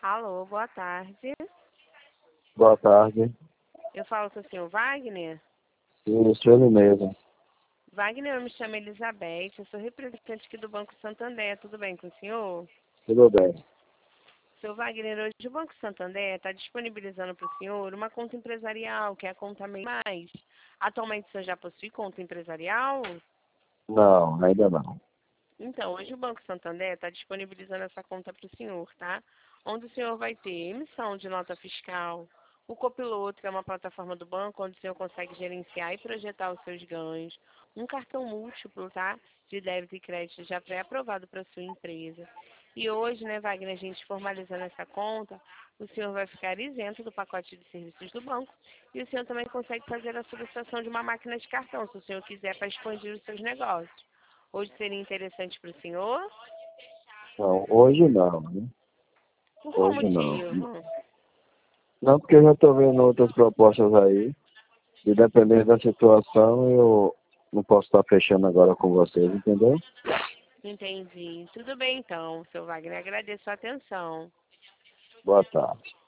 Alô, boa tarde. Boa tarde. Eu falo com o senhor Wagner. Sim, sou ele mesmo. Wagner, eu me chamo Elizabeth, eu sou representante aqui do Banco Santander. Tudo bem com o senhor? Tudo bem. Seu Wagner, hoje o Banco Santander está disponibilizando para o senhor uma conta empresarial, que é a conta MEI Mais. Atualmente o senhor já possui conta empresarial? Não, ainda não. Então, hoje o Banco Santander está disponibilizando essa conta para o senhor, tá? Onde o senhor vai ter emissão de nota fiscal, o Copiloto, que é uma plataforma do banco, onde o senhor consegue gerenciar e projetar os seus ganhos, um cartão múltiplo, tá? De débito e crédito já pré-aprovado para sua empresa. E hoje, né, Wagner, a gente formalizando essa conta, o senhor vai ficar isento do pacote de serviços do banco e o senhor também consegue fazer a solicitação de uma máquina de cartão, se o senhor quiser, para expandir os seus negócios. Hoje seria interessante para o senhor? Não, hoje não, né? Por qual Hoje não. motivo? Não, porque eu já estou vendo outras propostas aí. E dependendo da situação, eu não posso estar fechando agora com vocês, entendeu? Entendi. Tudo bem então, seu Wagner. Agradeço a atenção. Boa tarde.